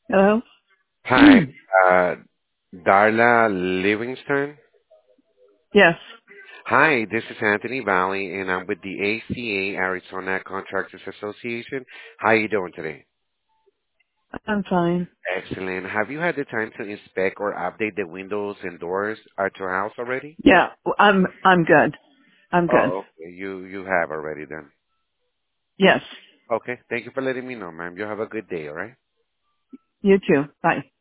Hello? Hi, uh, Darla Livingston. Yes, Hi, this is Anthony Valley, and I'm with the ACA Arizona Contractors Association. How you doing today? I'm fine. Excellent. Have you had the time to inspect or update the windows and doors at your house already? Yeah, I'm good. I'm good. Oh, okay. You have already then. Yes. Okay. Thank you for letting me know, ma'am. You have a good day, all right? You too. Bye.